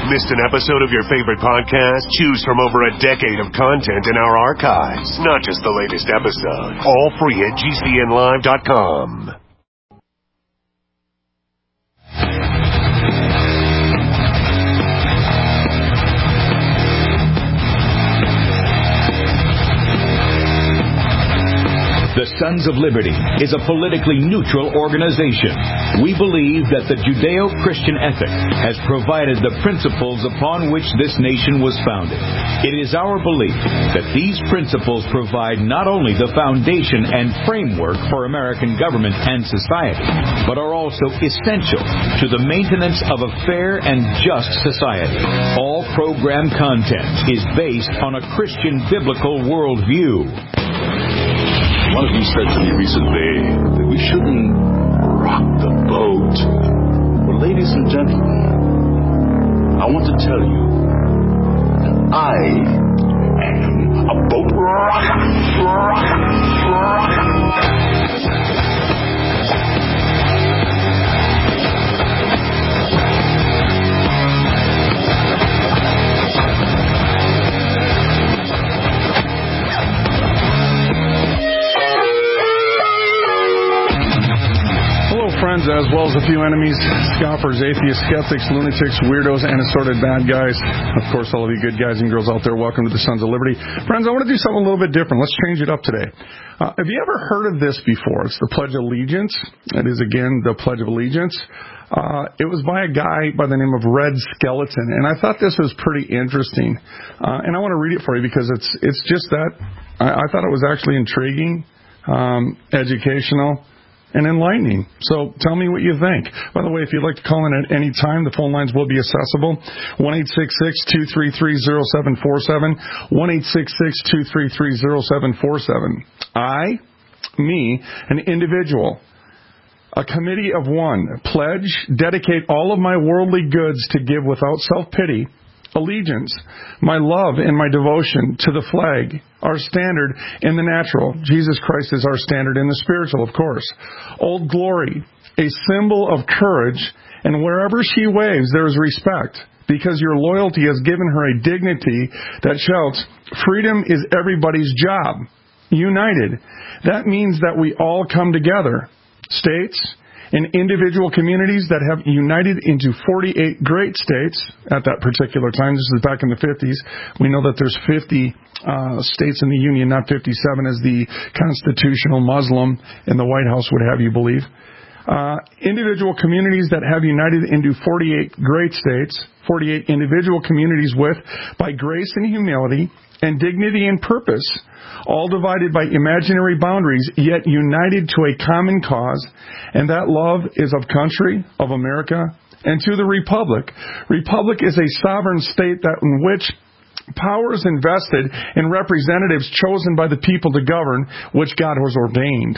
Missed an episode of your favorite podcast? Choose from over a decade of content in our archives. Not just the latest episode. All free at GCNlive.com. The Sons of Liberty is a politically neutral organization. We believe that the Judeo-Christian ethic has provided the principles upon which this nation was founded. It is our belief that these principles provide not only the foundation and framework for American government and society, but are also essential to the maintenance of a fair and just society. All program content is based on a Christian biblical worldview. One of you said to me recently that we shouldn't rock the boat. Well, ladies and gentlemen, I want to tell you that I am a boat rocker. Friends, as well as a few enemies, scoffers, atheists, skeptics, lunatics, weirdos, and assorted bad guys. Of course, all of you good guys and girls out there, welcome to the Sons of Liberty. Friends, I want to do something a little bit different. Let's change it up today. Have you ever heard of this before? It's the Pledge of Allegiance. It is, again, the Pledge of Allegiance. It was by a guy by the name of Red Skeleton, and I thought this was pretty interesting. And I want to read it for you because it's just that. I thought it was actually intriguing, educational, and enlightening. So tell me what you think. By the way, if you'd like to call in at any time, the phone lines will be accessible. 1-866-233-0747. 1-866-233-0747. An individual, a committee of one, pledge, dedicate all of my worldly goods to give without self-pity, allegiance, my love and my devotion to the flag, our standard in the natural. Jesus Christ is our standard in the spiritual, of course. Old Glory, a symbol of courage, and wherever she waves, there is respect, because your loyalty has given her a dignity that shouts, freedom is everybody's job. United. That means that we all come together. States and individual communities that have united into 48 great states at that particular time. This is back in the 50s. We know that there's 50 states in the Union, not 57 as the constitutional Muslim in the White House would have you believe. Individual communities that have united into 48 great states, 48 individual communities with, by grace and humility and dignity and purpose, all divided by imaginary boundaries, yet united to a common cause, and that love is of country, of America, and to the Republic. Republic is a sovereign state that in which power is invested in representatives chosen by the people to govern, which God has ordained.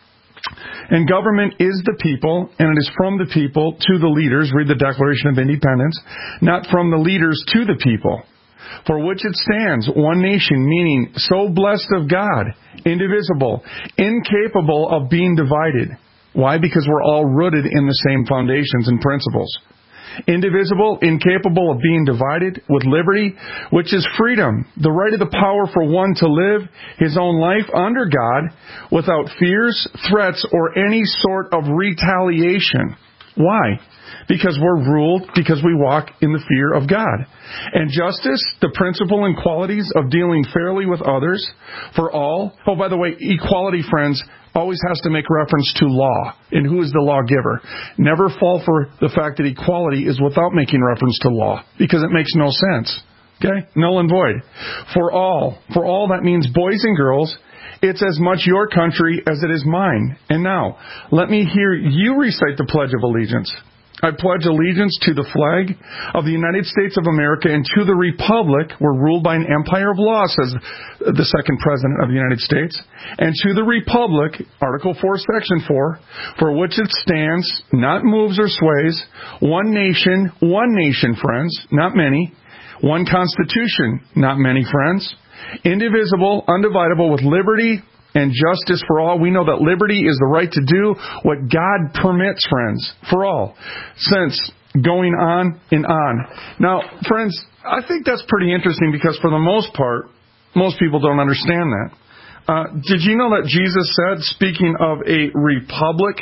And government is the people, and it is from the people to the leaders, read the Declaration of Independence, not from the leaders to the people. For which it stands, one nation, meaning so blessed of God, indivisible, incapable of being divided. Why? Because we're all rooted in the same foundations and principles. Indivisible, incapable of being divided, with liberty, which is freedom, the right of the power for one to live his own life under God, without fears, threats, or any sort of retaliation. Why? Because we're ruled, because we walk in the fear of God. And justice, the principle and qualities of dealing fairly with others, for all. Oh, by the way, equality, friends, always has to make reference to law. And who is the lawgiver? Never fall for the fact that equality is without making reference to law, because it makes no sense. Okay? Null and void. For all. For all, that means boys and girls. It's as much your country as it is mine. And now, let me hear you recite the Pledge of Allegiance. I pledge allegiance to the flag of the United States of America and to the Republic, we're ruled by an empire of law, says the second President of the United States, and to the Republic, Article 4, Section 4, for which it stands, not moves or sways, one nation, friends, not many, one Constitution, not many, friends, indivisible, undividable, with liberty and justice for all. We know that liberty is the right to do what God permits, friends, for all. Since going on and on. Now, friends, I think that's pretty interesting because for the most part, most people don't understand that. Did you know that Jesus said, speaking of a republic,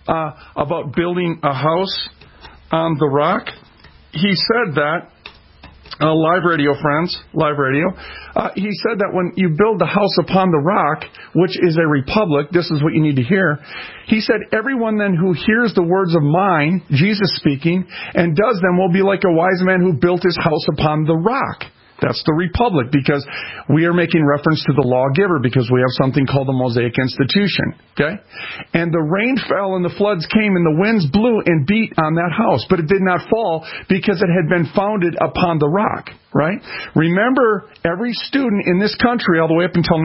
about building a house on the rock? He said that, live radio, friends, live radio. He said that when you build the house upon the rock, which is a republic, this is what you need to hear. He said, everyone then who hears the words of mine, Jesus speaking, and does them will be like a wise man who built his house upon the rock. That's the republic, because we are making reference to the lawgiver, because we have something called the Mosaic Institution. Okay? And the rain fell and the floods came and the winds blew and beat on that house, but it did not fall because it had been founded upon the rock. Right? Remember, every student in this country all the way up until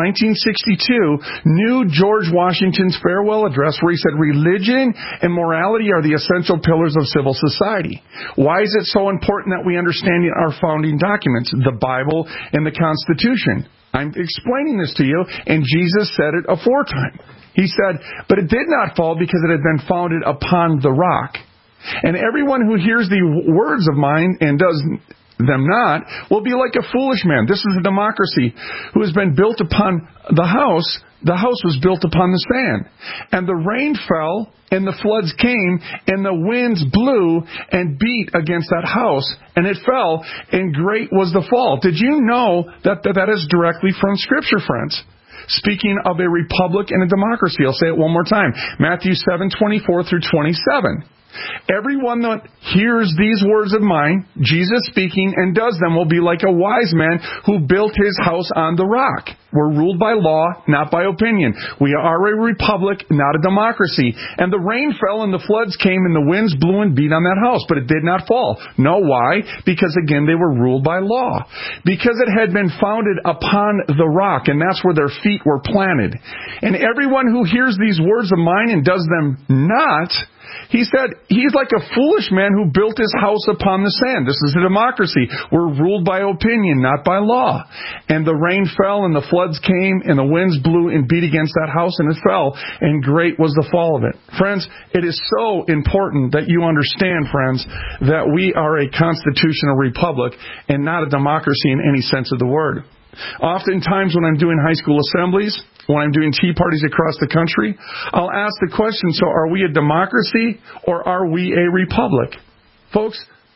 1962 knew George Washington's farewell address where he said religion and morality are the essential pillars of civil society. Why is it so important that we understand our founding documents, the Bible and the Constitution? I'm explaining this to you, and Jesus said it aforetime. He said, but it did not fall because it had been founded upon the rock. And everyone who hears the words of mine and does them not will be like a foolish man. This is a democracy who has been built upon the house. The house was built upon the sand. And the rain fell, and the floods came, and the winds blew and beat against that house, and it fell, and great was the fall. Did you know that is directly from Scripture, friends? Speaking of a republic and a democracy. I'll say it one more time. Matthew 7:24 through 27. Everyone that hears these words of mine, Jesus speaking, and does them will be like a wise man who built his house on the rock. We're ruled by law, not by opinion. We are a republic, not a democracy. And the rain fell and the floods came and the winds blew and beat on that house, but it did not fall. No, why? Because again, they were ruled by law. Because it had been founded upon the rock, and that's where their feet were planted. And everyone who hears these words of mine and does them not, he said, he's like a foolish man who built his house upon the sand. This is a democracy. We're ruled by opinion, not by law. And the rain fell and the floods came and the winds blew and beat against that house and it fell, and great was the fall of it. Friends, it is so important that you understand, friends, that we are a constitutional republic and not a democracy in any sense of the word. Oftentimes when I'm doing high school assemblies, when I'm doing tea parties across the country, I'll ask the question, so are we a democracy or are we a republic? Folks,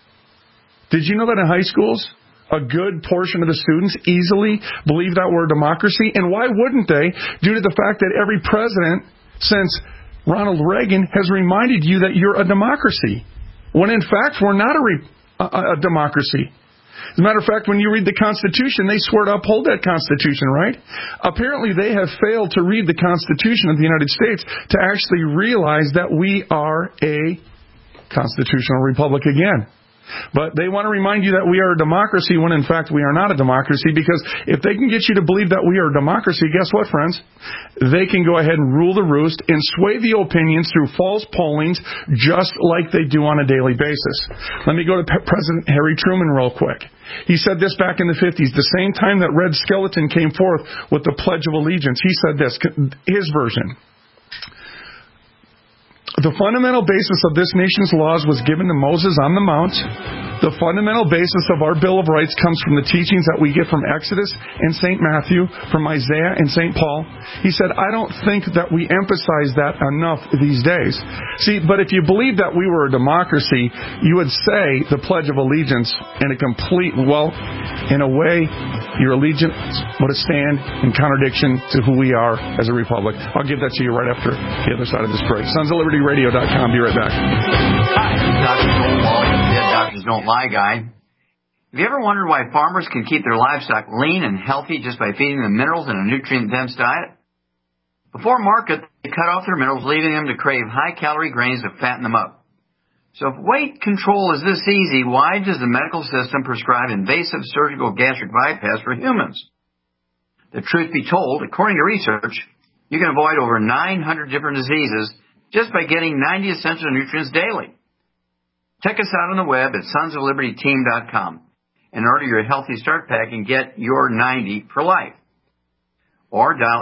did you know that in high schools, a good portion of the students easily believe that we're a democracy? And why wouldn't they? Due to the fact that every president since Ronald Reagan has reminded you that you're a democracy, when in fact we're not a democracy. As a matter of fact, when you read the Constitution, they swear to uphold that Constitution, right? Apparently, they have failed to read the Constitution of the United States to actually realize that we are a constitutional republic again. But they want to remind you that we are a democracy when in fact we are not a democracy, because if they can get you to believe that we are a democracy, guess what, friends? They can go ahead and rule the roost and sway the opinions through false pollings just like they do on a daily basis. Let me go to President Harry Truman real quick. He said this back in the 50s, the same time that Red Skelton came forth with the Pledge of Allegiance. He said this, his version. The fundamental basis of this nation's laws was given to Moses on the Mount. The fundamental basis of our Bill of Rights comes from the teachings that we get from Exodus and St. Matthew, from Isaiah and St. Paul. He said, I don't think that we emphasize that enough these days. See, but if you believe that we were a democracy, you would say the Pledge of Allegiance in a complete, well, in a way, your allegiance would stand in contradiction to who we are as a republic. I'll give that to you right after the other side of this break. SonsOfLibertyRadio.com. Be right back. Hi, this is Dr. Joel Wally, the Dead Doctors Don't Lie guy. Have you ever wondered why farmers can keep their livestock lean and healthy just by feeding them minerals in a nutrient-dense diet? Before market, they cut off their minerals, leaving them to crave high-calorie grains to fatten them up. So if weight control is this easy, why does the medical system prescribe invasive surgical gastric bypass for humans? The truth be told, according to research, you can avoid over 900 different diseases just by getting 90 essential nutrients daily. Check us out on the web at sonsoflibertyteam.com and order your Healthy Start Pack and get your 90 for life. Or dial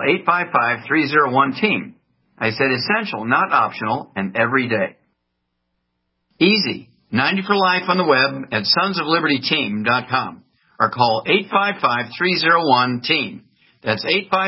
855-301-TEAM. I said essential, not optional, and every day. Easy. 90 for life on the web at sonsoflibertyteam.com or call 855-301-TEAM. That's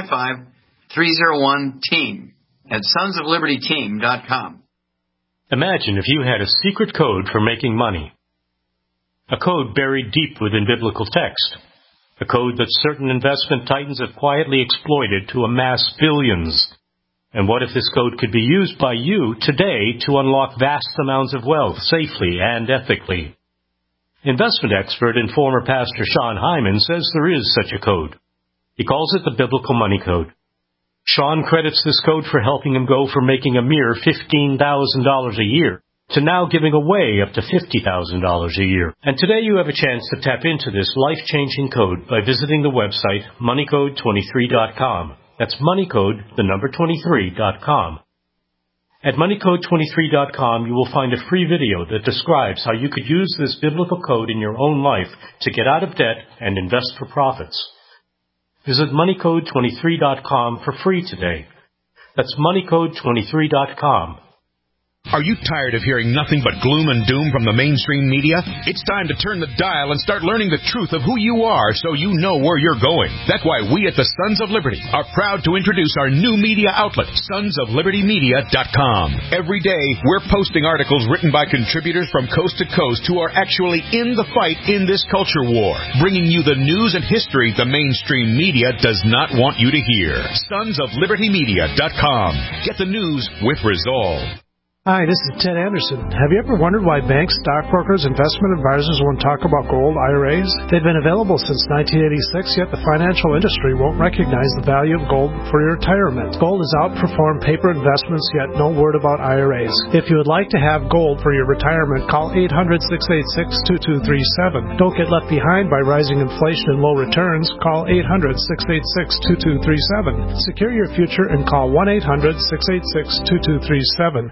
855-301-TEAM at sonsoflibertyteam.com. Imagine if you had a secret code for making money. A code buried deep within biblical text. A code that certain investment titans have quietly exploited to amass billions. And what if this code could be used by you today to unlock vast amounts of wealth safely and ethically? Investment expert and former pastor Sean Hyman says there is such a code. He calls it the Biblical Money Code. Sean credits this code for helping him go from making a mere $15,000 a year to now giving away up to $50,000 a year. And today you have a chance to tap into this life-changing code by visiting the website moneycode23.com. That's moneycode, the number 23.com. At moneycode23.com, you will find a free video that describes how you could use this biblical code in your own life to get out of debt and invest for profits. Visit moneycode23.com for free today. That's moneycode23.com. Are you tired of hearing nothing but gloom and doom from the mainstream media? It's time to turn the dial and start learning the truth of who you are so you know where you're going. That's why we at the Sons of Liberty are proud to introduce our new media outlet, sonsoflibertymedia.com. Every day, we're posting articles written by contributors from coast to coast who are actually in the fight in this culture war, bringing you the news and history the mainstream media does not want you to hear. Sonsoflibertymedia.com. Get the news with resolve. Hi, this is Ted Anderson. Have you ever wondered why banks, stockbrokers, investment advisors won't talk about gold IRAs? They've been available since 1986, yet the financial industry won't recognize the value of gold for your retirement. Gold has outperformed paper investments, yet no word about IRAs. If you would like to have gold for your retirement, call 800-686-2237. Don't get left behind by rising inflation and low returns. Call 800-686-2237. Secure your future and call 1-800-686-2237.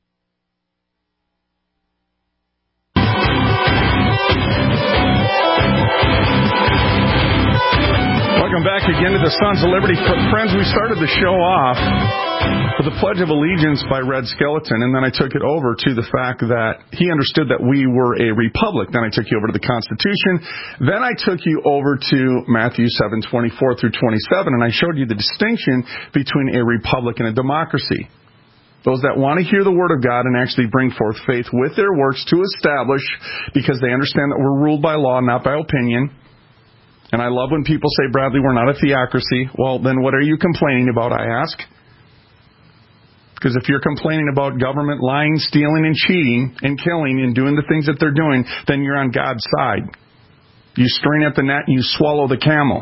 Welcome back again to the Sons of Liberty. Friends, we started the show off with the Pledge of Allegiance by Red Skeleton, and then I took it over to the fact that he understood that we were a republic. Then I took you over to the Constitution. Then I took you over to Matthew 7:24 through 27, and I showed you the distinction between a republic and a democracy. Those that want to hear the Word of God and actually bring forth faith with their works to establish, because they understand that we're ruled by law, not by opinion. And I love when people say, Bradley, we're not a theocracy. Well, then what are you complaining about, I ask? Because if you're complaining about government lying, stealing, and cheating, and killing, and doing the things that they're doing, then you're on God's side. You strain at the net, and you swallow the camel.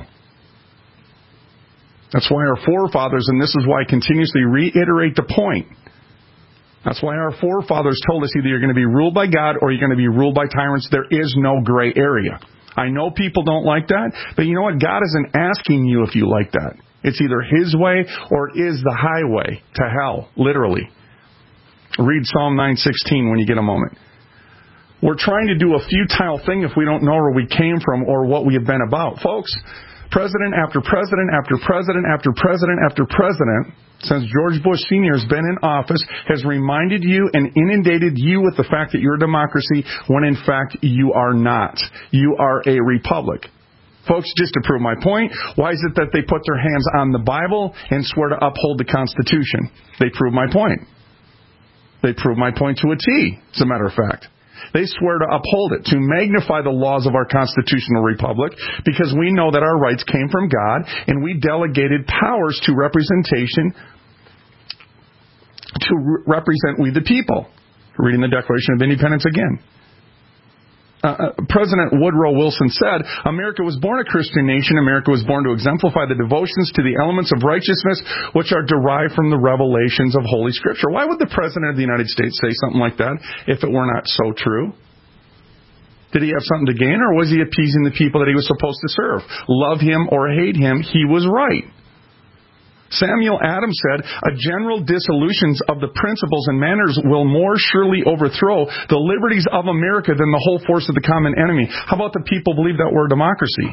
That's why our forefathers, and this is why I continuously reiterate the point, that's why our forefathers told us either you're going to be ruled by God or you're going to be ruled by tyrants. There is no gray area. I know people don't like that, but you know what? God isn't asking you if you like that. It's either His way or it is the highway to hell, literally. Read Psalm 9:16 when you get a moment. We're trying to do a futile thing if we don't know where we came from or what we have been about. Folks, president after president after president after president after president, since George Bush Sr. has been in office, has reminded you and inundated you with the fact that you're a democracy when in fact you are not. You are a republic. Folks, just to prove my point, why is it that they put their hands on the Bible and swear to uphold the Constitution? They prove my point. They prove my point to a T, as a matter of fact. They swear to uphold it, to magnify the laws of our constitutional republic, because we know that our rights came from God, and we delegated powers to representation to represent we the people. Reading the Declaration of Independence again. President Woodrow Wilson said, America was born a Christian nation. America was born to exemplify the devotions to the elements of righteousness which are derived from the revelations of Holy Scripture. Why would the President of the United States say something like that if it were not so true? Did he have something to gain, or was he appeasing the people that he was supposed to serve? Love him or hate him, he was right. Samuel Adams said, a general dissolution of the principles and manners will more surely overthrow the liberties of America than the whole force of the common enemy. How about the people believe that we're a democracy?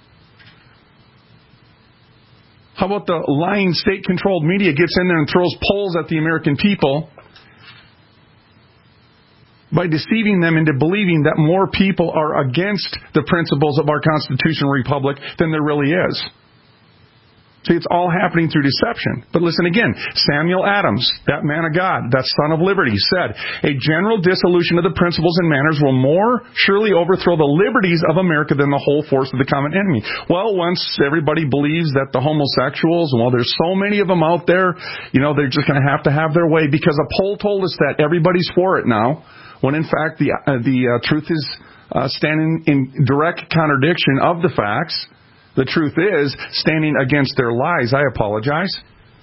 How about the lying state-controlled media gets in there and throws polls at the American people by deceiving them into believing that more people are against the principles of our constitutional republic than there really is. See, it's all happening through deception. But listen again, Samuel Adams, that man of God, that son of liberty, said, a general dissolution of the principles and manners will more surely overthrow the liberties of America than the whole force of the common enemy. Well, once everybody believes that the homosexuals, well, there's so many of them out there, they're just going to have their way, because a poll told us that everybody's for it now, when in fact the truth is standing in direct contradiction of the facts. The truth is standing against their lies. I apologize.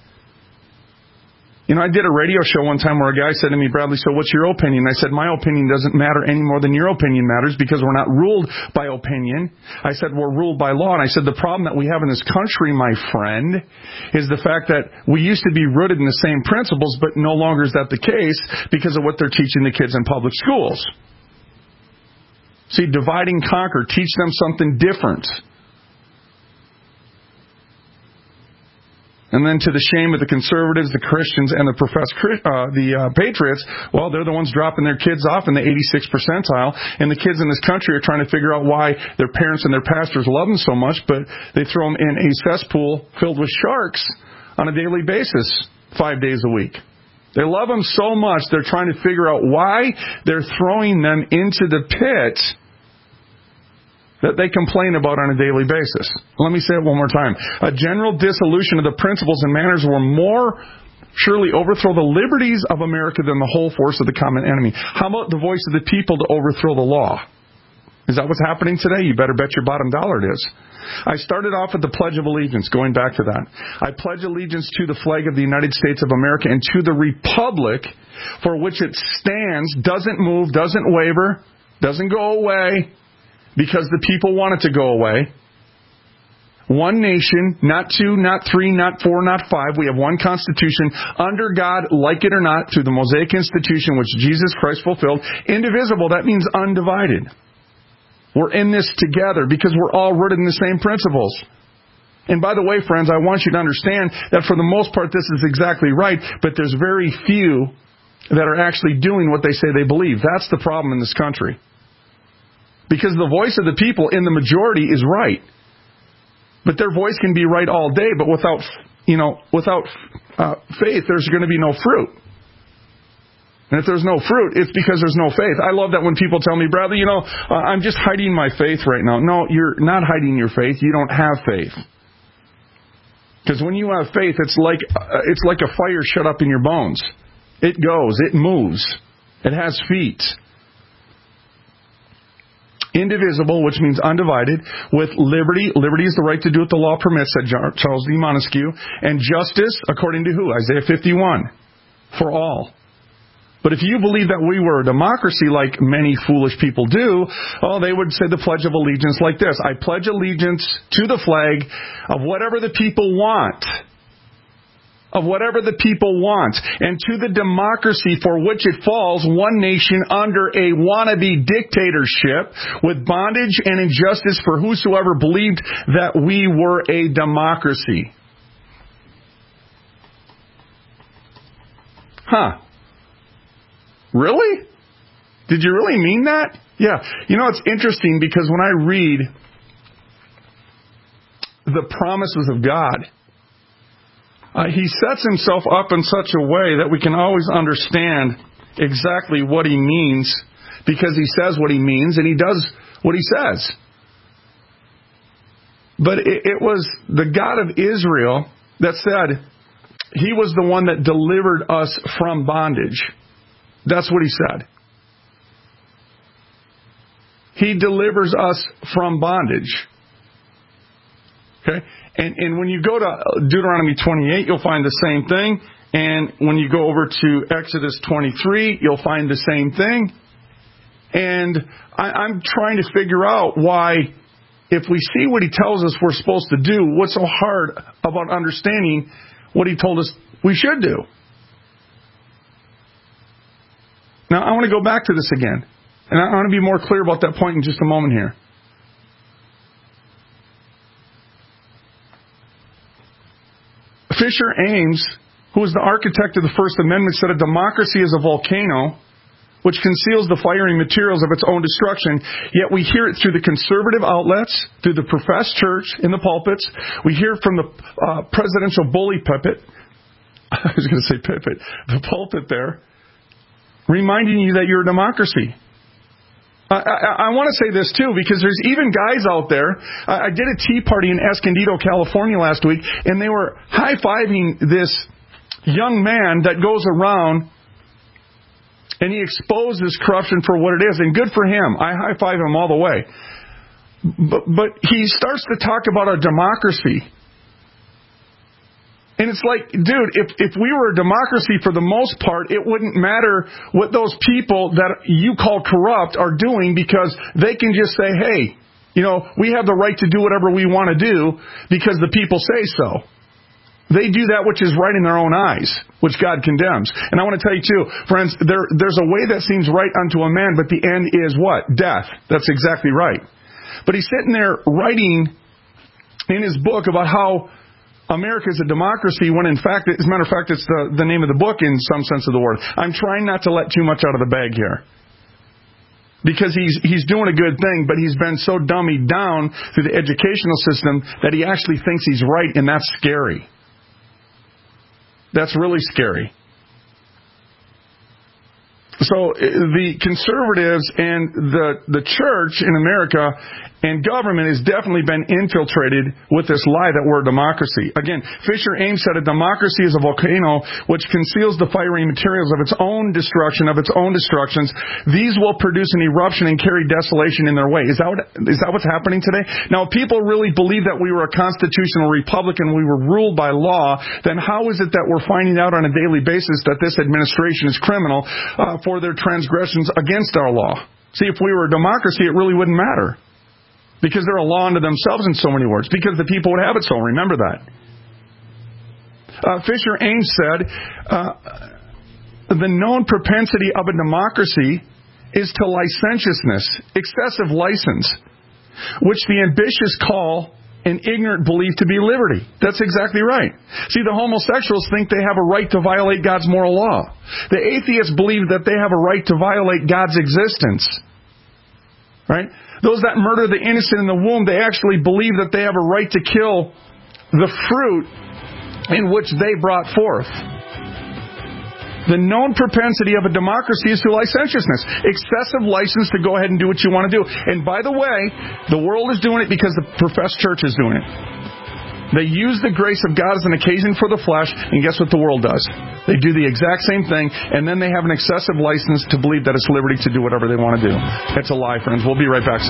I did a radio show one time where a guy said to me, Bradley, so what's your opinion? I said, my opinion doesn't matter any more than your opinion matters, because we're not ruled by opinion. I said, we're ruled by law. And I said, the problem that we have in this country, my friend, is the fact that we used to be rooted in the same principles, but no longer is that the case because of what they're teaching the kids in public schools. See, divide and conquer. Teach them something different. And then to the shame of the conservatives, the Christians, and the patriots, well, they're the ones dropping their kids off in the 86th percentile. And the kids in this country are trying to figure out why their parents and their pastors love them so much, but they throw them in a cesspool filled with sharks on a daily basis, 5 days a week. They love them so much, they're trying to figure out why they're throwing them into the pit that they complain about on a daily basis. Let me say it one more time. A general dissolution of the principles and manners will more surely overthrow the liberties of America than the whole force of the common enemy. How about the voice of the people to overthrow the law? Is that what's happening today? You better bet your bottom dollar it is. I started off with the Pledge of Allegiance, going back to that. I pledge allegiance to the flag of the United States of America and to the republic for which it stands, doesn't move, doesn't waver, doesn't go away, because the people want it to go away. One nation, not two, not three, not four, not five. We have one Constitution, under God, like it or not, through the Mosaic Institution, which Jesus Christ fulfilled. Indivisible, that means undivided. We're in this together because we're all rooted in the same principles. And by the way, friends, I want you to understand that for the most part this is exactly right, but there's very few that are actually doing what they say they believe. That's the problem in this country. Because the voice of the people in the majority is right. But their voice can be right all day, but without faith, there's going to be no fruit. And if there's no fruit, it's because there's no faith. I love that when people tell me, Bradley, I'm just hiding my faith right now. No, you're not hiding your faith. You don't have faith. Because when you have faith, it's like a fire shut up in your bones. It goes. It moves. It has feet. Indivisible, which means undivided, with liberty. Liberty is the right to do what the law permits, said Charles D. Montesquieu. And justice, according to who? Isaiah 51. For all. But if you believe that we were a democracy like many foolish people do, they would say the Pledge of Allegiance like this. I pledge allegiance to the flag of whatever the people want. Of whatever the people want, and to the democracy for which it falls, one nation under a wannabe dictatorship with bondage and injustice for whosoever believed that we were a democracy. Huh. Really? Did you really mean that? Yeah. It's interesting because when I read the promises of God, he sets himself up in such a way that we can always understand exactly what he means, because he says what he means and he does what he says. But it was the God of Israel that said he was the one that delivered us from bondage. That's what he said. He delivers us from bondage. Okay? And when you go to Deuteronomy 28, you'll find the same thing. And when you go over to Exodus 23, you'll find the same thing. And I'm trying to figure out why, if we see what he tells us we're supposed to do, what's so hard about understanding what he told us we should do? Now, I want to go back to this again. And I want to be more clear about that point in just a moment here. Fisher Ames, who was the architect of the First Amendment, said a democracy is a volcano which conceals the fiery materials of its own destruction, yet we hear it through the conservative outlets, through the professed church in the pulpits. We hear it from the presidential bully pulpit. I was going to say pulpit. The pulpit there, reminding you that you're a democracy. I want to say this, too, because there's even guys out there. I did a tea party in Escondido, California last week, and they were high-fiving this young man that goes around and he exposes corruption for what it is, and good for him. I high-five him all the way. But he starts to talk about a democracy. And it's like, dude, if we were a democracy for the most part, it wouldn't matter what those people that you call corrupt are doing, because they can just say, hey, we have the right to do whatever we want to do because the people say so. They do that which is right in their own eyes, which God condemns. And I want to tell you, too, friends, there's a way that seems right unto a man, but the end is what? Death. That's exactly right. But he's sitting there writing in his book about how America is a democracy, when in fact, as a matter of fact, it's the name of the book in some sense of the word. I'm trying not to let too much out of the bag here, because he's doing a good thing, but he's been so dummied down through the educational system that he actually thinks he's right, and that's scary. That's really scary. So the conservatives and the church in America and government has definitely been infiltrated with this lie that we're a democracy. Again, Fisher Ames said a democracy is a volcano which conceals the fiery materials of its own destruction, of its own destructions. These will produce an eruption and carry desolation in their way. Is that what's happening today? Now, if people really believe that we were a constitutional republic and we were ruled by law, then how is it that we're finding out on a daily basis that this administration is criminal for their transgressions against our law? See, if we were a democracy, it really wouldn't matter, because they're a law unto themselves in so many words, because the people would have it so. Remember that. Fisher Ames said, the known propensity of a democracy is to licentiousness, excessive license, which the ambitious call an ignorant belief to be liberty. That's exactly right. See, the homosexuals think they have a right to violate God's moral law. The atheists believe that they have a right to violate God's existence. Right? Those that murder the innocent in the womb, they actually believe that they have a right to kill the fruit in which they brought forth. The known propensity of a democracy is to licentiousness. Excessive license to go ahead and do what you want to do. And by the way, the world is doing it because the professed church is doing it. They use the grace of God as an occasion for the flesh, and guess what the world does? They do the exact same thing, and then they have an excessive license to believe that it's liberty to do whatever they want to do. That's a lie, friends. We'll be right back.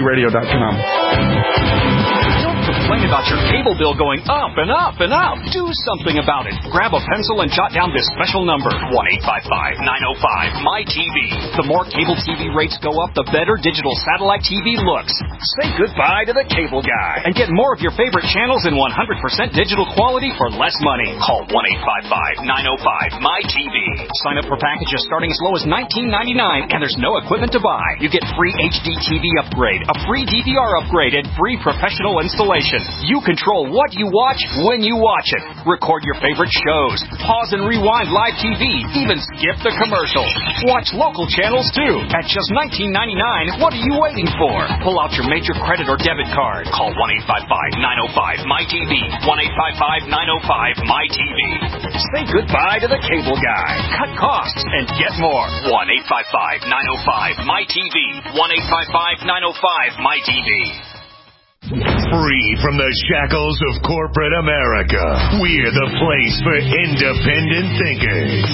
SonsOfLibertyRadio.com. Complain about your cable bill going up and up and up. Do something about it. Grab a pencil and jot down this special number, 1-855-905-MY-TV. The more cable TV rates go up, the better digital satellite TV looks. Say goodbye to the cable guy and get more of your favorite channels in 100% digital quality for less money. Call 1-855-905-MY-TV. Sign up for packages starting as low as $19.99, and there's no equipment to buy. You get free HD TV upgrade, a free DVR upgrade, and free professional installation. You control what you watch when you watch it. Record your favorite shows. Pause and rewind live TV. Even skip the commercials. Watch local channels too. At just $19.99, what are you waiting for? Pull out your major credit or debit card. Call 1-855-905-MY-TV. 1-855-905-MY-TV. Say goodbye to the cable guy. Cut costs and get more. 1-855-905-MY-TV. 1-855-905-MY-TV. Free from the shackles of corporate America, we're the place for independent thinkers.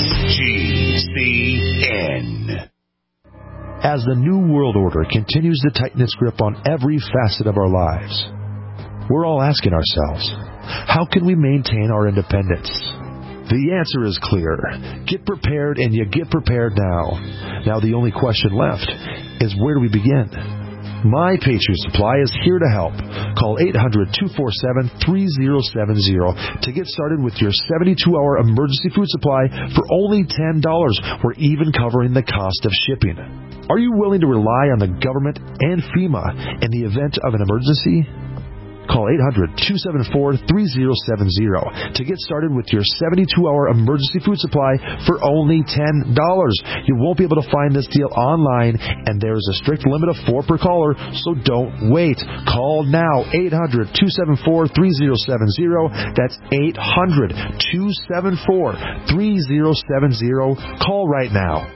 GCN. As the New World Order continues to tighten its grip on every facet of our lives, we're all asking ourselves, how can we maintain our independence? The answer is clear. Get prepared, and you get prepared now. Now the only question left is, where do we begin? My Patriot Supply is here to help. Call 800-247-3070 to get started with your 72-hour emergency food supply for only $10. We're even covering the cost of shipping. Are you willing to rely on the government and FEMA in the event of an emergency? Call 800-274-3070 to get started with your 72-hour emergency food supply for only $10. You won't be able to find this deal online, and there is a strict limit of 4 per caller, so don't wait. Call now, 800-274-3070. That's 800-274-3070. Call right now.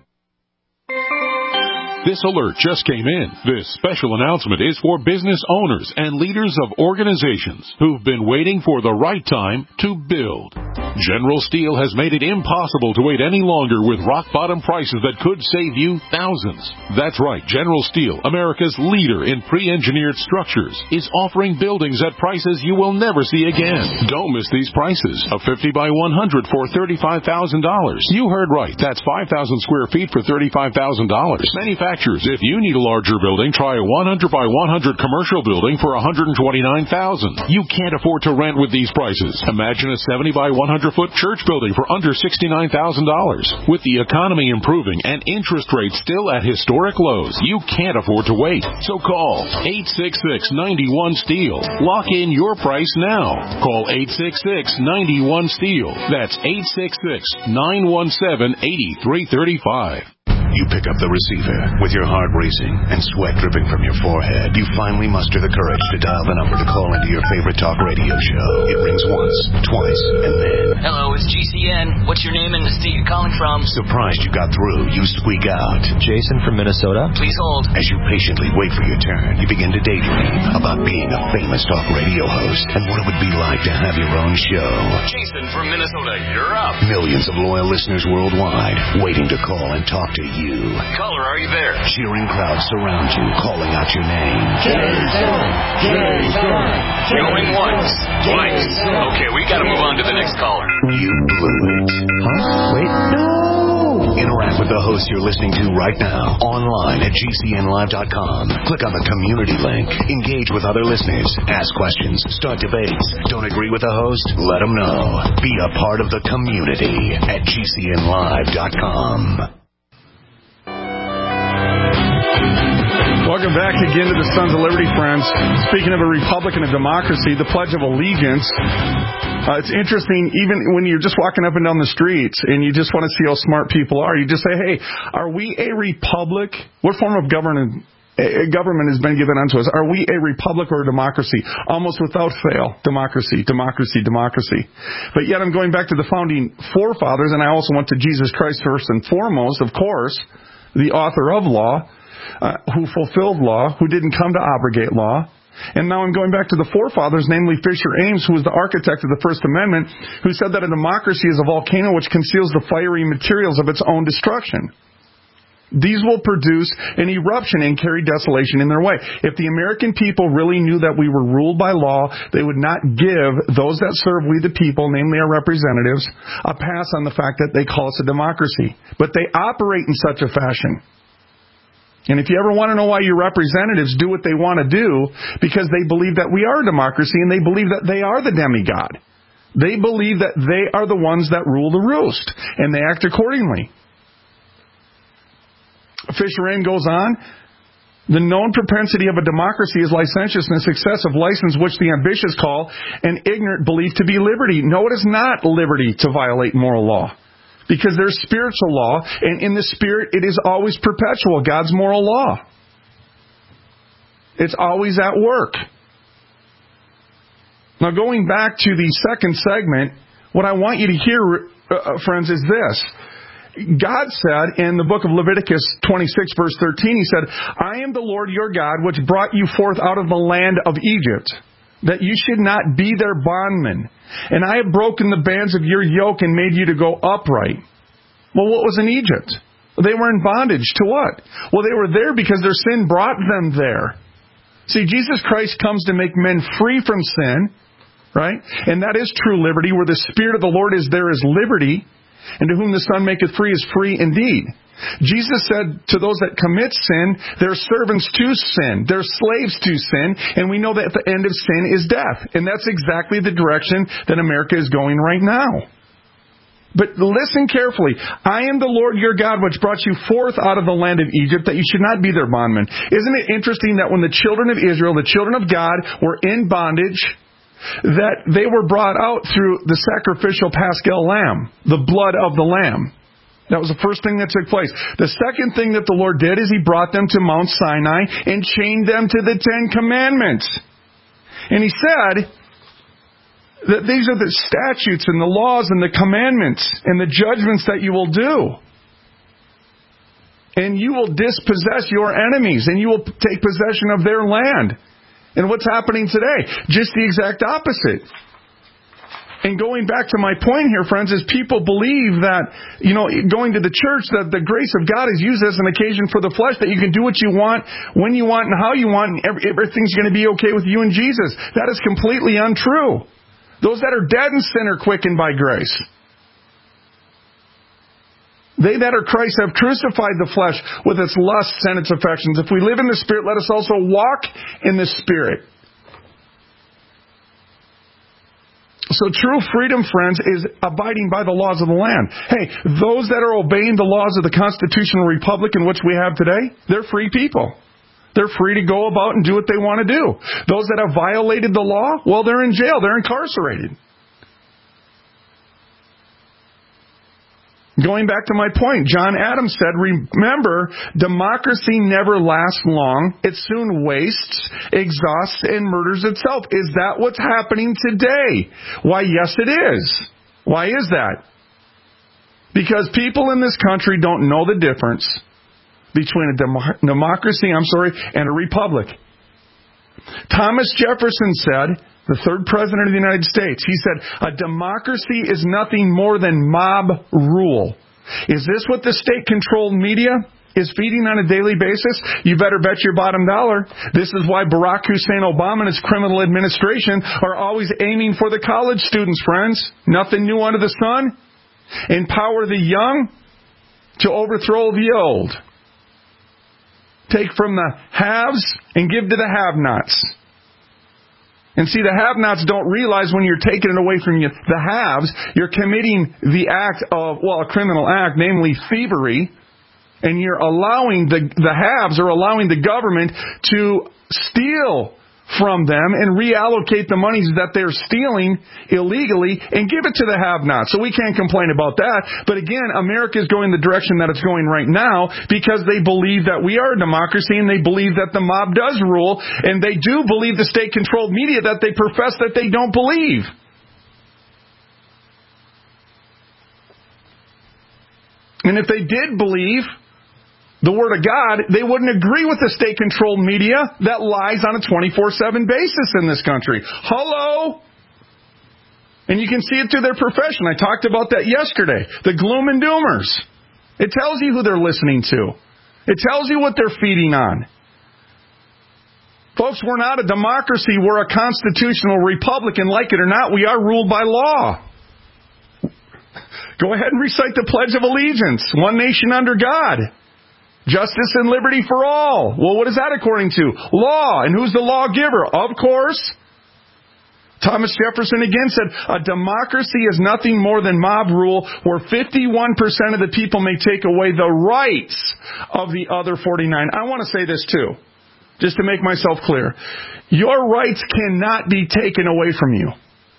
This alert just came in. This special announcement is for business owners and leaders of organizations who've been waiting for the right time to build. General Steel has made it impossible to wait any longer with rock-bottom prices that could save you thousands. That's right. General Steel, America's leader in pre-engineered structures, is offering buildings at prices you will never see again. Don't miss these prices. A 50 by 100 for $35,000. You heard right. That's 5,000 square feet for $35,000. Manufacturers, if you need a larger building, try a 100 by 100 commercial building for $129,000. You can't afford to rent with these prices. Imagine a 70 by 100-foot church building for under $69,000. With the economy improving and interest rates still at historic lows, you can't afford to wait. So call 866-91-STEEL. Lock in your price now. Call 866-91-STEEL. That's 866-917-8335. You pick up the receiver with your heart racing and sweat dripping from your forehead. You finally muster the courage to dial the number to call into your favorite talk radio show. It rings once, twice, and then... Hello, it's GCN. What's your name and the state you're calling from? Surprised you got through, you squeak out. Jason from Minnesota. Please hold. As you patiently wait for your turn, you begin to daydream about being a famous talk radio host and what it would be like to have your own show. Jason from Minnesota, you're up. Millions of loyal listeners worldwide waiting to call and talk to you. Caller, are you there? Cheering crowds surround you, calling out your name. Jason! Jason! Going once, twice. Okay, we gotta move on to the next caller. You blew it. Huh? Wait, no! Interact with the host you're listening to right now, online at GCNlive.com. Click on the community link. Engage with other listeners. Ask questions. Start debates. Don't agree with the host? Let them know. Be a part of the community at GCNlive.com. Welcome back again to the Sons of Liberty, friends. Speaking of a republic and a democracy, the Pledge of Allegiance. It's interesting, even when you're just walking up and down the streets and you just want to see how smart people are, you just say, hey, are we a republic? What form of government has been given unto us? Are we a republic or a democracy? Almost without fail, democracy, democracy, democracy. But yet I'm going back to the founding forefathers, and I also went to Jesus Christ first and foremost, of course, the author of law. Who fulfilled law, who didn't come to abrogate law. And now I'm going back to the forefathers, namely Fisher Ames, who was the architect of the First Amendment, who said that a democracy is a volcano which conceals the fiery materials of its own destruction. These will produce an eruption and carry desolation in their way. If the American people really knew that we were ruled by law, they would not give those that serve we the people, namely our representatives, a pass on the fact that they call us a democracy. But they operate in such a fashion. And if you ever want to know why your representatives do what they want to do, because they believe that we are a democracy and they believe that they are the demigod. They believe that they are the ones that rule the roost, and they act accordingly. Fisher Ames goes on, the known propensity of a democracy is licentiousness, excessive license, which the ambitious call an ignorant belief to be liberty. No, it is not liberty to violate moral law. Because there's spiritual law, and in the spirit, it is always perpetual, God's moral law. It's always at work. Now, going back to the second segment, what I want you to hear, friends, is this. God said in the book of Leviticus 26, verse 13, He said, I am the Lord your God, which brought you forth out of the land of Egypt, that you should not be their bondmen. And I have broken the bands of your yoke and made you to go upright. Well, what was in Egypt? They were in bondage to what? Well, they were there because their sin brought them there. See, Jesus Christ comes to make men free from sin, right? And that is true liberty. Where the Spirit of the Lord is, there is liberty. And to whom the Son maketh free is free indeed. Jesus said to those that commit sin, they're servants to sin. They're slaves to sin. And we know that the end of sin is death. And that's exactly the direction that America is going right now. But listen carefully. I am the Lord your God, which brought you forth out of the land of Egypt, that you should not be their bondmen. Isn't it interesting that when the children of Israel, the children of God, were in bondage, that they were brought out through the sacrificial paschal lamb, the blood of the lamb? That was the first thing that took place. The second thing that the Lord did is He brought them to Mount Sinai and chained them to the 10 Commandments. And He said that these are the statutes and the laws and the commandments and the judgments that you will do. And you will dispossess your enemies and you will take possession of their land. And what's happening today? Just the exact opposite. And going back to my point here, friends, is people believe that, going to the church, that the grace of God is used as an occasion for the flesh, that you can do what you want, when you want, and how you want, and everything's going to be okay with you and Jesus. That is completely untrue. Those that are dead in sin are quickened by grace. They that are Christ have crucified the flesh with its lusts and its affections. If we live in the Spirit, let us also walk in the Spirit. So true freedom, friends, is abiding by the laws of the land. Hey, those that are obeying the laws of the constitutional republic in which we have today, they're free people. They're free to go about and do what they want to do. Those that have violated the law, well, they're in jail. They're incarcerated. Going back to my point, John Adams said, remember, democracy never lasts long. It soon wastes, exhausts, and murders itself. Is that what's happening today? Why, yes, it is. Why is that? Because people in this country don't know the difference between a democracy, and a republic. Thomas Jefferson said, the third president of the United States, he said, a democracy is nothing more than mob rule. Is this what the state-controlled media is feeding on a daily basis? You better bet your bottom dollar. This is why Barack Hussein Obama and his criminal administration are always aiming for the college students, friends. Nothing new under the sun. Empower the young to overthrow the old. Take from the haves and give to the have-nots. And see, the have-nots don't realize when you're taking it away from the haves, you're committing the act of, a criminal act, namely thievery, and you're allowing the haves are allowing the government to steal from them and reallocate the monies that they're stealing illegally and give it to the have-nots. So we can't complain about that. But again, America is going the direction that it's going right now because they believe that we are a democracy and they believe that the mob does rule, and they do believe the state-controlled media that they profess that they don't believe. And if they did believe the Word of God, they wouldn't agree with the state-controlled media that lies on a 24/7 basis in this country. Hello? And you can see it through their profession. I talked about that yesterday. The gloom and doomers. It tells you who they're listening to. It tells you what they're feeding on. Folks, we're not a democracy. We're a constitutional republic, and like it or not, we are ruled by law. Go ahead and recite the Pledge of Allegiance. One nation under God. Justice and liberty for all. Well, what is that according to? Law. And who's the lawgiver? Of course, Thomas Jefferson again said, a democracy is nothing more than mob rule where 51% of the people may take away the rights of the other 49. I want to say this too, just to make myself clear. Your rights cannot be taken away from you.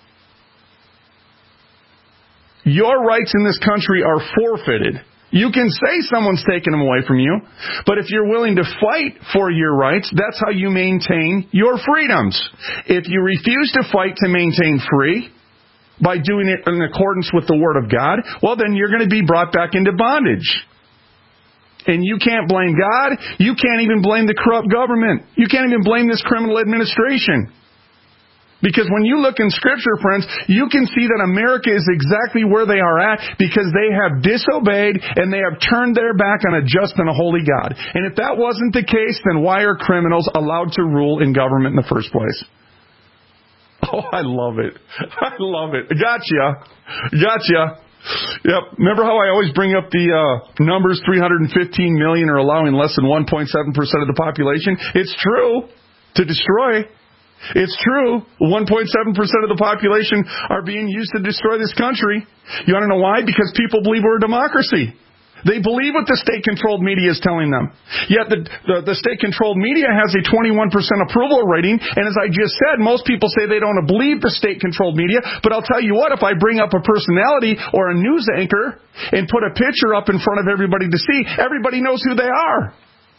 Your rights in this country are forfeited. You can say someone's taken them away from you, but if you're willing to fight for your rights, that's how you maintain your freedoms. If you refuse to fight to maintain free by doing it in accordance with the Word of God, well, then you're going to be brought back into bondage. And you can't blame God. You can't even blame the corrupt government. You can't even blame this criminal administration. Because when you look in Scripture, friends, you can see that America is exactly where they are at because they have disobeyed and they have turned their back on a just and a holy God. And if that wasn't the case, then why are criminals allowed to rule in government in the first place? Oh, I love it. I love it. Gotcha. Yep. Remember how I always bring up the numbers 315 million are allowing less than 1.7% of the population? It's true. To destroy. It's true. 1.7% of the population are being used to destroy this country. You want to know why? Because people believe we're a democracy. They believe what the state-controlled media is telling them. Yet the state-controlled media has a 21% approval rating, and as I just said, most people say they don't believe the state-controlled media, but I'll tell you what, if I bring up a personality or a news anchor and put a picture up in front of everybody to see, everybody knows who they are.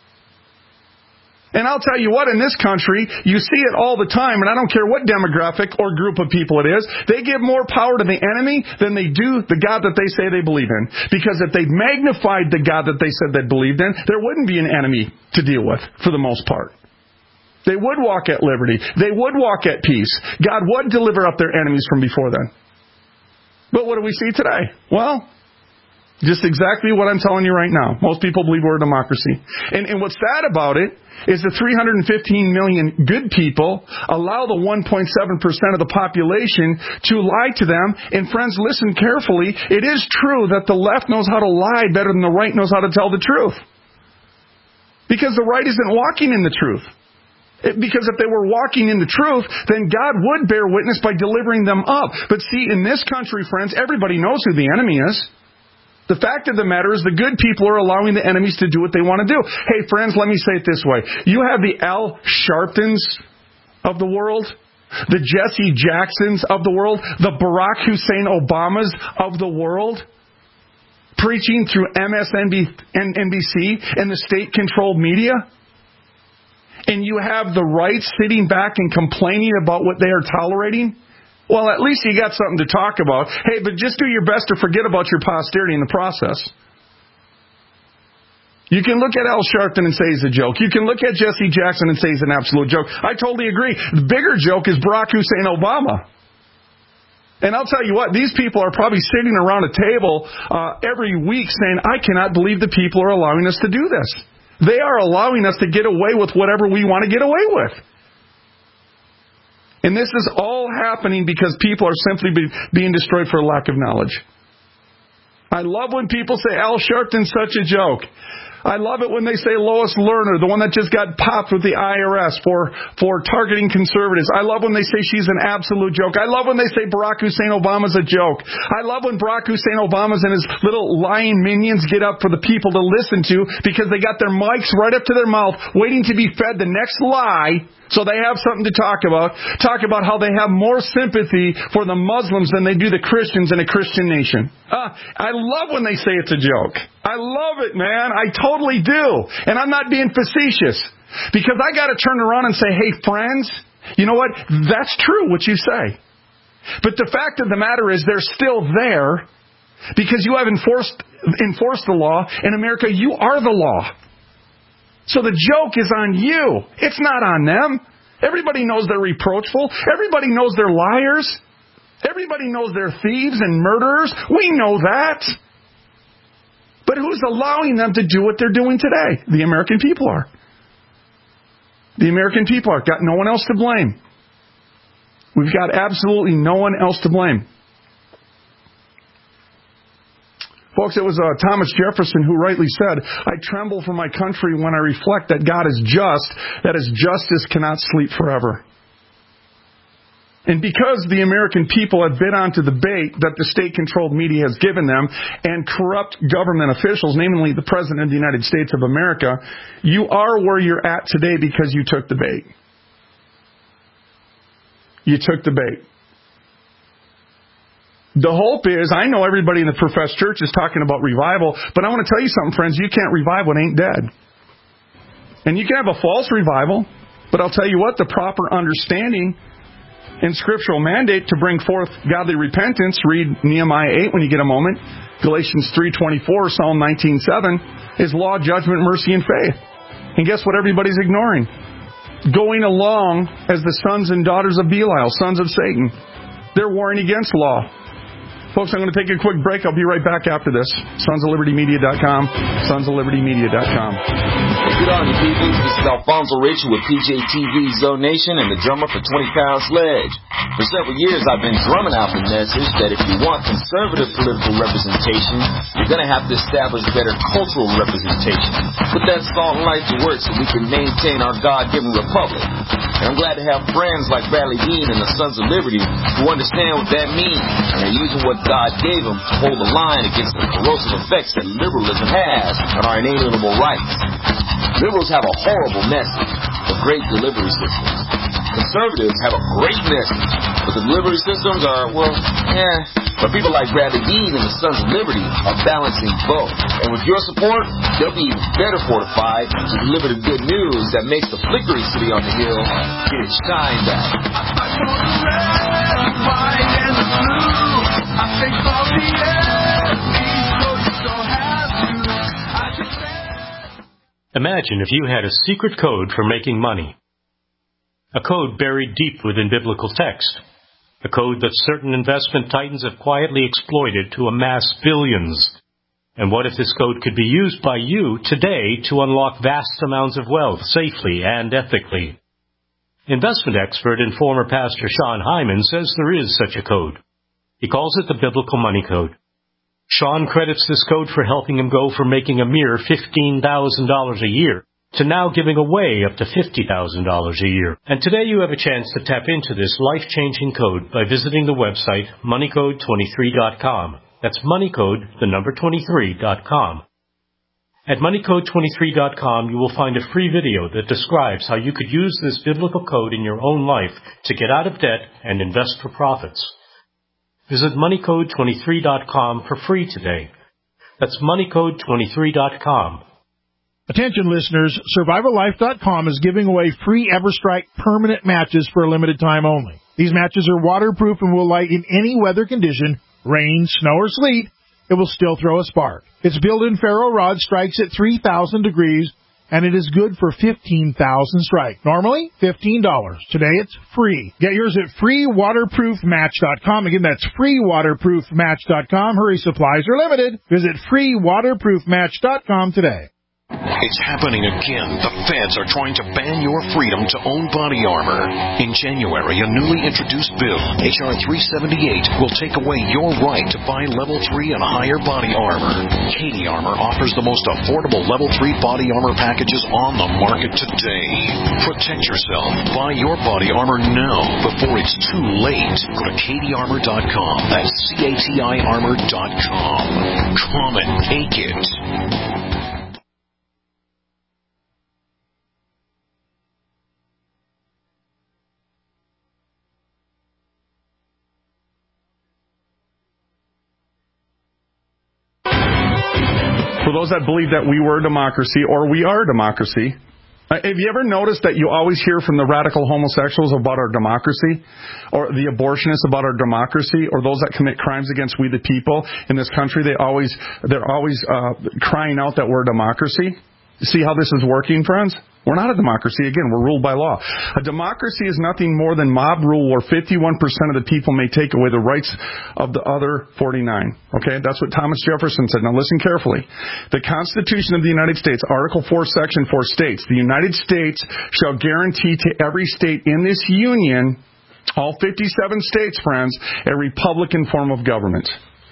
And I'll tell you what, in this country, you see it all the time, and I don't care what demographic or group of people it is, they give more power to the enemy than they do the God that they say they believe in. Because if they magnified the God that they said they believed in, there wouldn't be an enemy to deal with, for the most part. They would walk at liberty. They would walk at peace. God would deliver up their enemies from before then. But what do we see today? Well, just exactly what I'm telling you right now. Most people believe we're a democracy. And what's sad about it is the 315 million good people allow the 1.7% of the population to lie to them. And friends, listen carefully. It is true that the left knows how to lie better than the right knows how to tell the truth. Because the right isn't walking in the truth. Because if they were walking in the truth, then God would bear witness by delivering them up. But see, in this country, friends, everybody knows who the enemy is. The fact of the matter is the good people are allowing the enemies to do what they want to do. Hey, friends, let me say it this way. You have the Al Sharptons of the world, the Jesse Jacksons of the world, the Barack Hussein Obamas of the world, preaching through MSNBC and the state-controlled media. And you have the right sitting back and complaining about what they are tolerating. Well, at least you got something to talk about. Hey, but just do your best to forget about your posterity in the process. You can look at Al Sharpton and say he's a joke. You can look at Jesse Jackson and say he's an absolute joke. I totally agree. The bigger joke is Barack Hussein Obama. And I'll tell you what, these people are probably sitting around a table every week saying, I cannot believe the people are allowing us to do this. They are allowing us to get away with whatever we want to get away with. And this is all happening because people are simply being destroyed for lack of knowledge. I love when people say Al Sharpton's such a joke. I love it when they say Lois Lerner, the one that just got popped with the IRS for targeting conservatives. I love when they say she's an absolute joke. I love when they say Barack Hussein Obama's a joke. I love when Barack Hussein Obama's and his little lying minions get up for the people to listen to because they got their mics right up to their mouth waiting to be fed the next lie so they have something to talk about. Talk about how they have more sympathy for the Muslims than they do the Christians in a Christian nation. I love when they say it's a joke. I love it, man. I totally do. And I'm not being facetious. Because I got to turn around and say, hey, friends, you know what? That's true what you say. But the fact of the matter is they're still there because you have enforced the law. In America, you are the law. So the joke is on you. It's not on them. Everybody knows they're reproachful. Everybody knows they're liars. Everybody knows they're thieves and murderers. We know that. But who's allowing them to do what they're doing today? The American people are. The American people are. Got no one else to blame. We've got absolutely no one else to blame. Folks, it was Thomas Jefferson who rightly said, I tremble for my country when I reflect that God is just, that His justice cannot sleep forever. And because the American people have bid onto the bait that the state-controlled media has given them and corrupt government officials, namely the President of the United States of America, you are where you're at today because you took the bait. You took the bait. The hope is, I know everybody in the professed church is talking about revival, but I want to tell you something, friends, you can't revive what ain't dead. And you can have a false revival, but I'll tell you what, the proper understanding and scriptural mandate to bring forth godly repentance, read Nehemiah 8 when you get a moment, Galatians 3:24, Psalm 19:7, is law, judgment, mercy, and faith. And guess what everybody's ignoring? Going along as the sons and daughters of Belial, sons of Satan. They're warring against law. Folks, I'm going to take a quick break. I'll be right back after this. SonsOfLibertyMedia.com. SonsOfLibertyMedia.com. Good on you, people. This is Alfonso Rich with PJTV Zone Nation and the drummer for 20 Pound Sledge. For several years, I've been drumming out the message that if you want conservative political representation, you're going to have to establish better cultural representation. Put that salt and light to work so we can maintain our God-given republic. And I'm glad to have friends like Bradley Dean and the Sons of Liberty who understand what that means, and are using what God gave them to hold the line against the corrosive effects that liberalism has on our inalienable rights. Liberals have a horrible message, but great delivery systems. Conservatives have a great message, but the delivery systems are, But people like Bradley Dean and the Sons of Liberty are balancing both. And with your support, they'll be even better fortified to deliver the good news that makes the flickering city on the hill get its shine back. Imagine if you had a secret code for making money. A code buried deep within biblical text. A code that certain investment titans have quietly exploited to amass billions. And what if this code could be used by you today to unlock vast amounts of wealth safely and ethically? Investment expert and former pastor Sean Hyman says there is such a code. He calls it the Biblical Money Code. Sean credits this code for helping him go from making a mere $15,000 a year to now giving away up to $50,000 a year. And today you have a chance to tap into this life-changing code by visiting the website moneycode23.com. That's moneycode, the number 23.com. At moneycode23.com, you will find a free video that describes how you could use this biblical code in your own life to get out of debt and invest for profits. Visit moneycode23.com for free today. That's moneycode23.com. Attention listeners, SurvivalLife.com is giving away free EverStrike permanent matches for a limited time only. These matches are waterproof and will light in any weather condition, rain, snow, or sleet. It will still throw a spark. Its built-in ferro rod strikes at 3,000 degrees, and it is good for 15,000 strike. Normally, $15. Today, it's free. Get yours at freewaterproofmatch.com. Again, that's freewaterproofmatch.com. Hurry, supplies are limited. Visit freewaterproofmatch.com today. It's happening again. The feds are trying to ban your freedom to own body armor. In January, a newly introduced bill, H.R. 378, will take away your right to buy Level 3 and higher body armor. Katie Armor offers the most affordable Level 3 body armor packages on the market today. Protect yourself. Buy your body armor now before it's too late. Go to katiearmor.com. That's CATI armor.com. Come and take it. For those that believe that we were a democracy, or we are a democracy, have you ever noticed that you always hear from the radical homosexuals about our democracy, or the abortionists about our democracy, or those that commit crimes against we the people in this country? They're always crying out that we're a democracy. See how this is working, friends? We're not a democracy. Again, we're ruled by law. A democracy is nothing more than mob rule where 51% of the people may take away the rights of the other 49. Okay? That's what Thomas Jefferson said. Now listen carefully. The Constitution of the United States, Article 4, Section 4 states, the United States shall guarantee to every state in this union, all 57 states, friends, a republican form of government.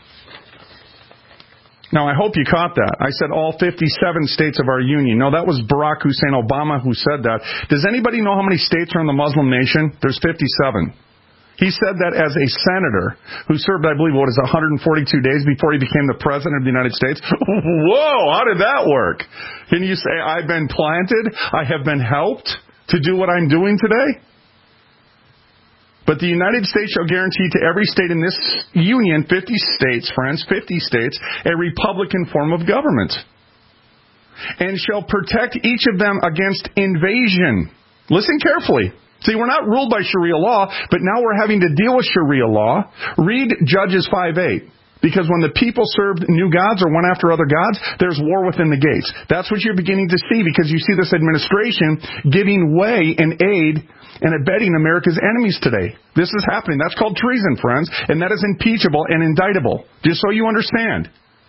Now, I hope you caught that. I said all 57 states of our union. No, that was Barack Hussein Obama who said that. Does anybody know how many states are in the Muslim nation? There's 57. He said that as a senator who served, I believe, 142 days before he became the president of the United States. Whoa, how did that work? Can you say, I've been planted, I have been helped to do what I'm doing today? But the United States shall guarantee to every state in this union, 50 states, friends, 50 states, a republican form of government. And shall protect each of them against invasion. Listen carefully. See, we're not ruled by Sharia law, but now we're having to deal with Sharia law. Read Judges 5:8. Because when the people served new gods or went after other gods, there's war within the gates. That's what you're beginning to see, because you see this administration giving way and aid and abetting America's enemies today. This is happening. That's called treason, friends, and that is impeachable and indictable, just so you understand.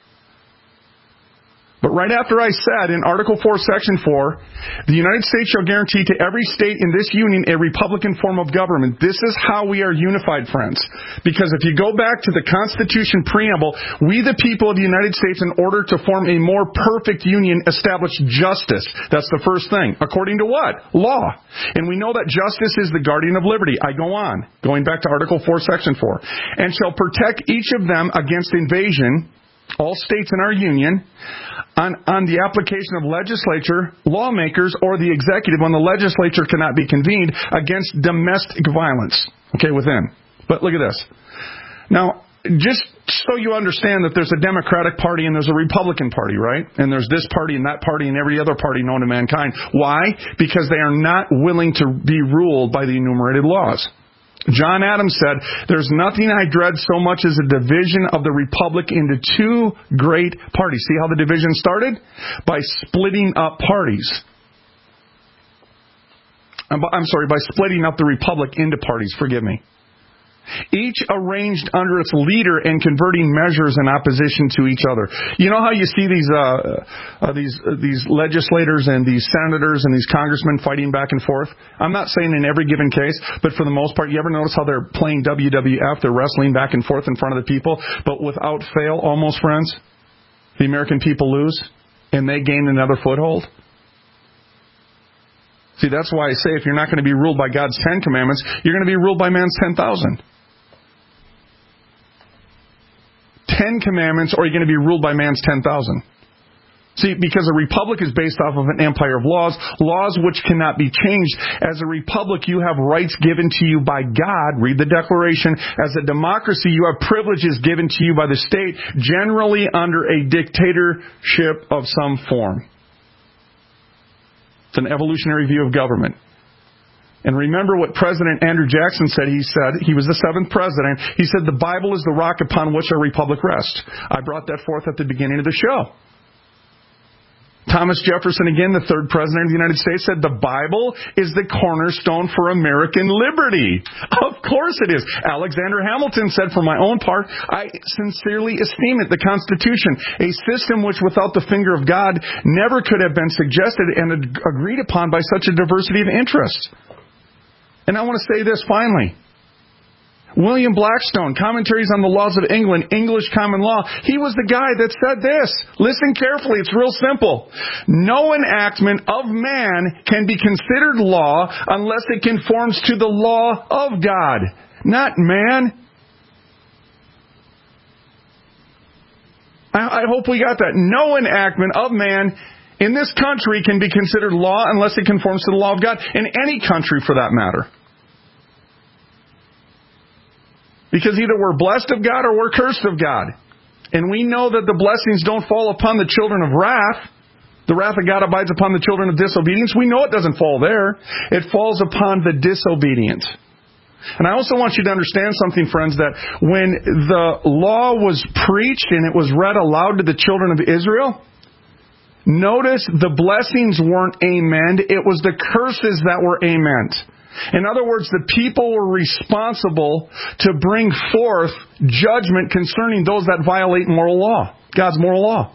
But right after I said in Article 4, Section 4, the United States shall guarantee to every state in this union a Republican form of government. This is how we are unified, friends. Because if you go back to the Constitution preamble, we the people of the United States, in order to form a more perfect union, establish justice. That's the first thing. According to what? Law. And we know that justice is the guardian of liberty. I go on, going back to Article 4, Section 4. And shall protect each of them against invasion, all states in our union, on the application of legislature, lawmakers, or the executive when the legislature cannot be convened, against domestic violence. Okay, within. But look at this. Now, just so you understand that there's a Democratic Party and there's a Republican Party, right? And there's this party and that party and every other party known to mankind. Why? Because they are not willing to be ruled by the enumerated laws. John Adams said, there's nothing I dread so much as a division of the republic into two great parties. See how the division started? By splitting up parties. By splitting up the republic into parties, forgive me. Each arranged under its leader and converting measures in opposition to each other. You know how you see these legislators and these senators and these congressmen fighting back and forth? I'm not saying in every given case, but for the most part, you ever notice how they're playing WWF? They're wrestling back and forth in front of the people, but without fail, almost, friends, the American people lose and they gain another foothold. See, that's why I say if you're not going to be ruled by God's 10 commandments, you're going to be ruled by man's 10,000. 10 commandments, or you're going to be ruled by man's 10,000. See, because a republic is based off of an empire of laws, laws which cannot be changed. As a republic, you have rights given to you by God. Read the Declaration. As a democracy, you have privileges given to you by the state, generally under a dictatorship of some form. It's an evolutionary view of government. And remember what President Andrew Jackson said. He was the 7th president. He said, the Bible is the rock upon which our republic rests. I brought that forth at the beginning of the show. Thomas Jefferson, again, the 3rd president of the United States, said the Bible is the cornerstone for American liberty. Of course it is. Alexander Hamilton said, for my own part, I sincerely esteem it, the Constitution, a system which without the finger of God never could have been suggested and agreed upon by such a diversity of interests. And I want to say this finally. William Blackstone, Commentaries on the Laws of England, English Common Law. He was the guy that said this. Listen carefully. It's real simple. No enactment of man can be considered law unless it conforms to the law of God, not man. I hope we got that. No enactment of man in this country can be considered law unless it conforms to the law of God, in any country for that matter. Because either we're blessed of God or we're cursed of God. And we know that the blessings don't fall upon the children of wrath. The wrath of God abides upon the children of disobedience. We know it doesn't fall there. It falls upon the disobedient. And I also want you to understand something, friends, that when the law was preached and it was read aloud to the children of Israel, notice the blessings weren't amen. It was the curses that were amen. In other words, the people were responsible to bring forth judgment concerning those that violate moral law, God's moral law.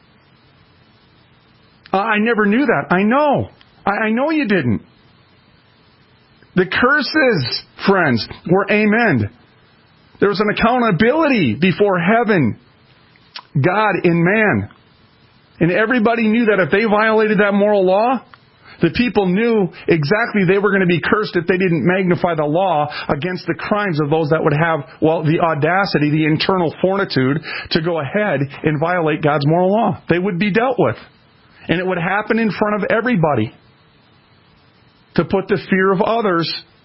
I never knew that. I know. I know you didn't. The curses, friends, were amen. There was an accountability before heaven, God and man. And everybody knew that if they violated that moral law, the people knew exactly they were going to be cursed if they didn't magnify the law against the crimes of those that would have, the audacity, the internal fortitude to go ahead and violate God's moral law. They would be dealt with. And it would happen in front of everybody to put the fear of others,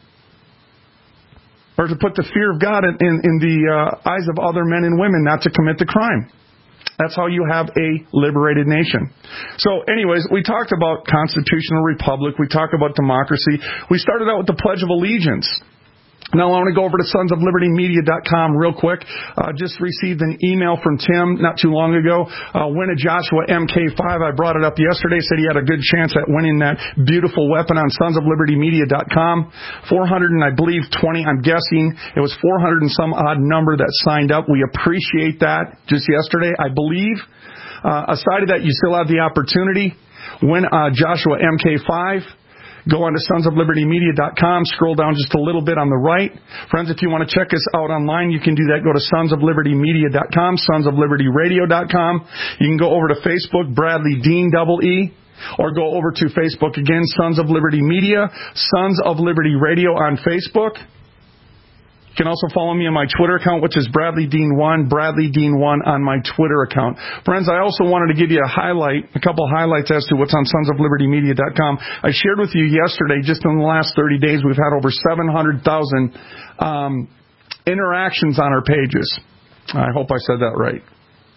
or to put the fear of God in the eyes of other men and women not to commit the crime. That's how you have a liberated nation. So anyways, we talked about constitutional republic. We talked about democracy. We started out with the Pledge of Allegiance. Now, I want to go over to sonsoflibertymedia.com real quick. Just received an email from Tim not too long ago. Win a Joshua MK5. I brought it up yesterday. Said he had a good chance at winning that beautiful weapon on sonsoflibertymedia.com. 400 and I believe 20. I'm guessing it was 400 and some odd number that signed up. We appreciate that. Just yesterday, I believe. Aside of that, you still have the opportunity. Win Joshua MK5. Go on to sonsoflibertymedia.com. Scroll down just a little bit on the right. Friends, if you want to check us out online, you can do that. Go to sonsoflibertymedia.com, sonsoflibertyradio.com. You can go over to Facebook, Bradley Dean, EE, or go over to Facebook again, Sons of Liberty Media, Sons of Liberty Radio on Facebook. You can also follow me on my Twitter account, which is Bradley Dean1, Bradley Dean1 on my Twitter account. Friends, I also wanted to give you a couple highlights as to what's on sonsoflibertymedia.com. I shared with you yesterday, just in the last 30 days, we've had over 700,000 interactions on our pages. I hope I said that right.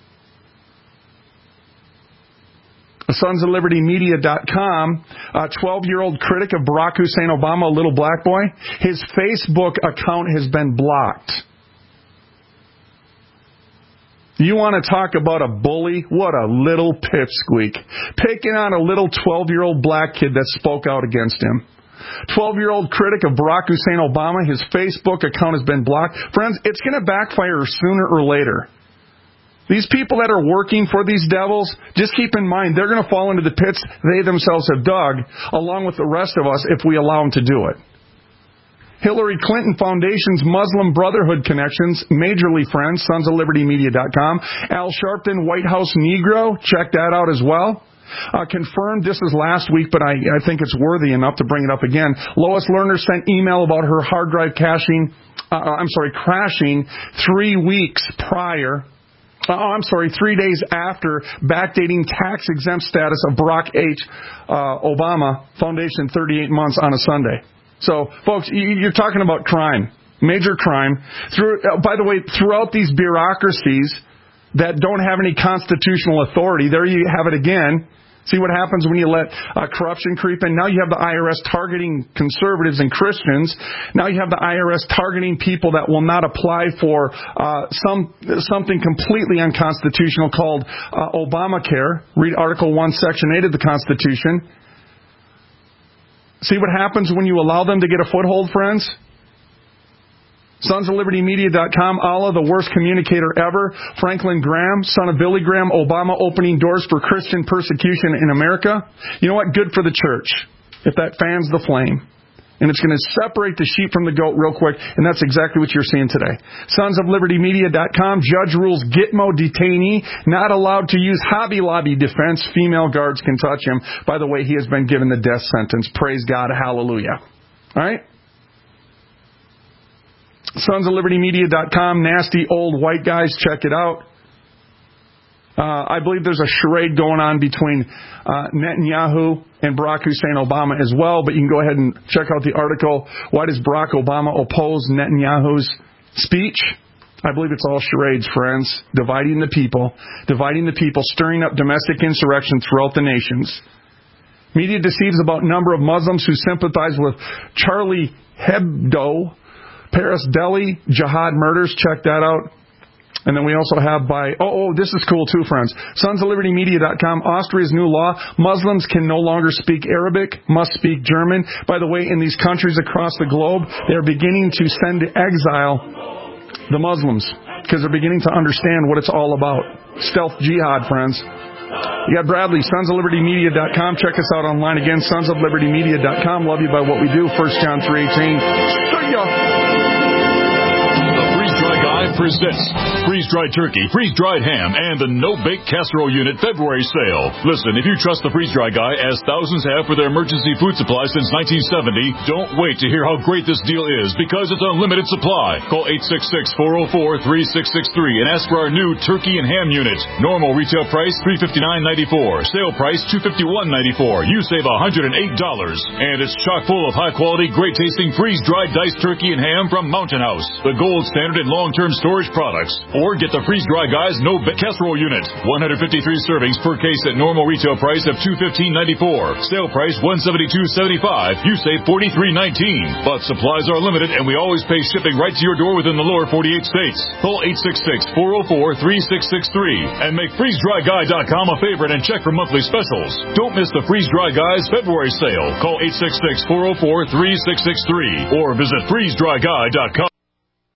sonsoflibertymedia.com, a 12-year-old critic of Barack Hussein Obama, a little black boy, his Facebook account has been blocked. You want to talk about a bully? What a little pipsqueak. Picking on a little 12-year-old black kid that spoke out against him. 12-year-old critic of Barack Hussein Obama, his Facebook account has been blocked. Friends, it's going to backfire sooner or later. These people that are working for these devils, just keep in mind, they're going to fall into the pits they themselves have dug, along with the rest of us, if we allow them to do it. Hillary Clinton Foundation's Muslim Brotherhood connections, majorly friends, sonsoflibertymedia.com. Al Sharpton, White House Negro, check that out as well. Confirmed, this is last week, but I think it's worthy enough to bring it up again. Lois Lerner sent email about her hard drive crashing 3 weeks prior. 3 days after backdating tax-exempt status of Barack H. Obama Foundation 38 months on a Sunday. So, folks, you're talking about crime, major crime. By the way, throughout these bureaucracies that don't have any constitutional authority, there you have it again. See what happens when you let corruption creep in? Now you have the IRS targeting conservatives and Christians. Now you have the IRS targeting people that will not apply for something completely unconstitutional called Obamacare. Read Article 1, Section 8 of the Constitution. See what happens when you allow them to get a foothold, friends? sonsoflibertymedia.com, Allah, the worst communicator ever. Franklin Graham, son of Billy Graham, Obama opening doors for Christian persecution in America. You know what? Good for the church, if that fans the flame. And it's going to separate the sheep from the goat real quick, and that's exactly what you're seeing today. sonsoflibertymedia.com, judge rules Gitmo detainee, not allowed to use Hobby Lobby defense. Female guards can touch him. By the way, he has been given the death sentence. Praise God. Hallelujah. All right? sonsoflibertymedia.com, nasty old white guys, check it out. I believe there's a charade going on between Netanyahu and Barack Hussein Obama as well, but you can go ahead and check out the article, Why Does Barack Obama Oppose Netanyahu's Speech? I believe it's all charades, friends. Dividing the people, stirring up domestic insurrection throughout the nations. Media deceives about number of Muslims who sympathize with Charlie Hebdo, Paris Delhi, jihad murders, check that out. And then we also have this is cool too, friends. sonsoflibertymedia.com, Austria's new law, Muslims can no longer speak Arabic, must speak German. By the way, in these countries across the globe, they're beginning to send to exile the Muslims because they're beginning to understand what it's all about. Stealth jihad, friends. You got Bradley, sonsoflibertymedia.com. Check us out online again, sonsoflibertymedia.com. Love you by what we do. 1 John 3:18. See ya. Presents freeze-dried turkey, freeze-dried ham, and the no-bake casserole unit February sale. Listen, if you trust the freeze-dry guy, as thousands have for their emergency food supply since 1970, don't wait to hear how great this deal is, because it's unlimited supply. Call 866-404-3663 and ask for our new turkey and ham unit. Normal retail price $359.94. Sale price $251.94. You save $108. And it's chock full of high-quality, great-tasting freeze-dried diced turkey and ham from Mountain House, the gold standard in long-term storage storage products. Or get the Freeze Dry Guys No Bet Casserole Unit. 153 servings per case at normal retail price of $215.94. Sale price $172.75. You save $43.19. But supplies are limited, and we always pay shipping right to your door within the lower 48 states. Call 866-404-3663 and make FreezeDryGuy.com a favorite and check for monthly specials. Don't miss the Freeze Dry Guys February sale. Call 866-404-3663 or visit FreezeDryGuy.com.